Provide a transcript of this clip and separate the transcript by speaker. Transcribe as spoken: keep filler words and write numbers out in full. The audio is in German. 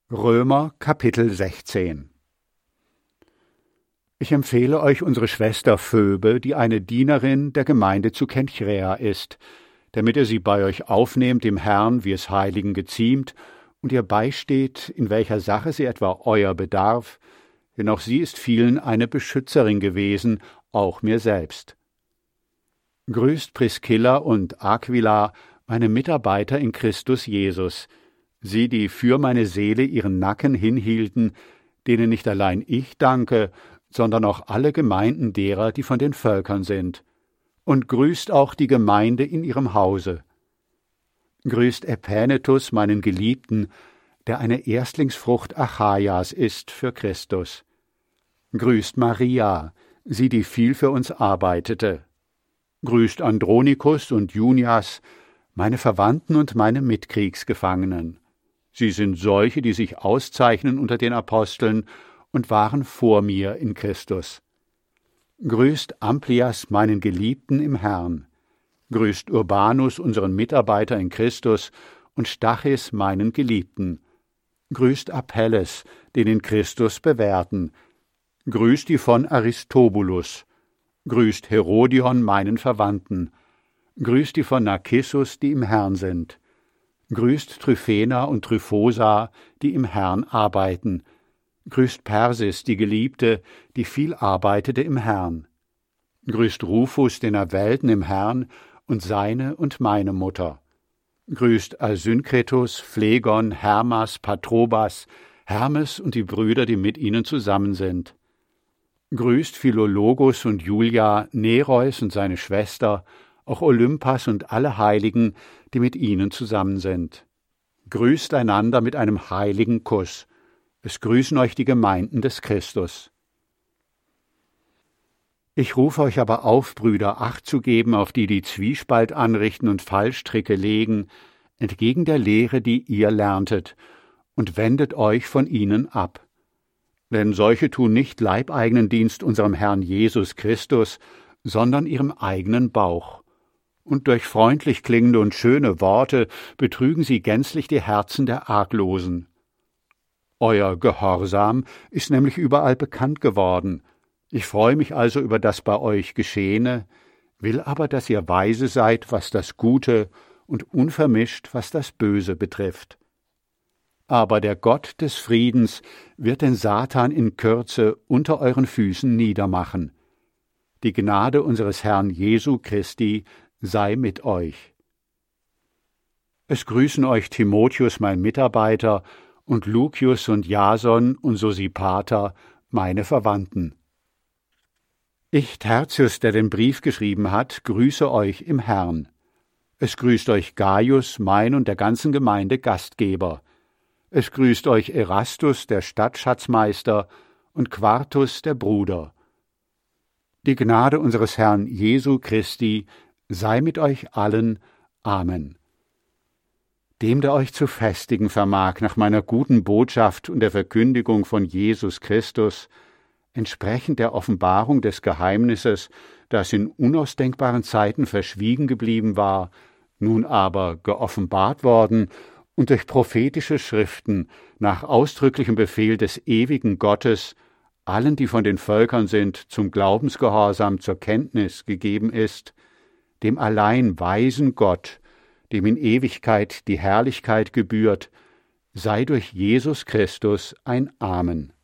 Speaker 1: Römer Kapitel sechzehn. Ich empfehle euch unsere Schwester Phoebe, die eine Dienerin der Gemeinde zu Kenchrea ist, damit ihr sie bei euch aufnehmt im Herrn, wie es Heiligen geziemt, und ihr beisteht, in welcher Sache sie etwa euer bedarf, denn auch sie ist vielen eine Beschützerin gewesen, auch mir selbst. Grüßt Priscilla und Aquila, meine Mitarbeiter in Christus Jesus, sie, die für meine Seele ihren Nacken hinhielten, denen nicht allein ich danke, sondern auch alle Gemeinden derer, die von den Völkern sind. Und grüßt auch die Gemeinde in ihrem Hause. Grüßt Epänetus, meinen Geliebten, der eine Erstlingsfrucht Achaias ist für Christus. Grüßt Maria, sie, die viel für uns arbeitete. Grüßt Andronikus und Junias, meine Verwandten und meine Mitkriegsgefangenen. Sie sind solche, die sich auszeichnen unter den Aposteln und waren vor mir in Christus. Grüßt Amplias, meinen Geliebten im Herrn. Grüßt Urbanus, unseren Mitarbeiter in Christus, und Stachys, meinen Geliebten. Grüßt Apelles, den in Christus bewährten. Grüßt die von Aristobulus. Grüßt Herodion, meinen Verwandten. Grüßt die von Narcissus, die im Herrn sind. Grüßt Tryphena und Tryphosa, die im Herrn arbeiten. Grüßt Persis, die Geliebte, die viel arbeitete im Herrn. Grüßt Rufus, den Erwählten im Herrn, und seine und meine Mutter. Grüßt Asynkretus, Phlegon, Hermas, Patrobas, Hermes und die Brüder, die mit ihnen zusammen sind. Grüßt Philologus und Julia, Nereus und seine Schwester, auch Olympas und alle Heiligen, die mit ihnen zusammen sind. Grüßt einander mit einem heiligen Kuss. Es grüßen euch die Gemeinden des Christus. Ich rufe euch aber auf, Brüder, Acht zu geben auf die, die Zwiespalt anrichten und Fallstricke legen, entgegen der Lehre, die ihr lerntet, und wendet euch von ihnen ab. Denn solche tun nicht leibeigenen Dienst unserem Herrn Jesus Christus, sondern ihrem eigenen Bauch. Und durch freundlich klingende und schöne Worte betrügen sie gänzlich die Herzen der Arglosen. Euer Gehorsam ist nämlich überall bekannt geworden. Ich freue mich also über das bei euch Geschehene, will aber, dass ihr weise seid, was das Gute, und unvermischt, was das Böse betrifft. Aber der Gott des Friedens wird den Satan in Kürze unter euren Füßen niedermachen. Die Gnade unseres Herrn Jesu Christi sei mit euch. Es grüßen euch Timotheus, mein Mitarbeiter, und Lucius und Jason und Sosipater, meine Verwandten. Ich, Tertius, der den Brief geschrieben hat, grüße euch im Herrn. Es grüßt euch Gaius, mein und der ganzen Gemeinde Gastgeber. Es grüßt euch Erastus, der Stadtschatzmeister, und Quartus, der Bruder. Die Gnade unseres Herrn Jesu Christi sei mit euch allen. Amen. Dem, der euch zu festigen vermag nach meiner guten Botschaft und der Verkündigung von Jesus Christus, entsprechend der Offenbarung des Geheimnisses, das in unausdenkbaren Zeiten verschwiegen geblieben war, nun aber geoffenbart worden und durch prophetische Schriften nach ausdrücklichem Befehl des ewigen Gottes allen, die von den Völkern sind, zum Glaubensgehorsam zur Kenntnis gegeben ist, dem allein weisen Gott, dem in Ewigkeit die Herrlichkeit gebührt, sei durch Jesus Christus ein Amen.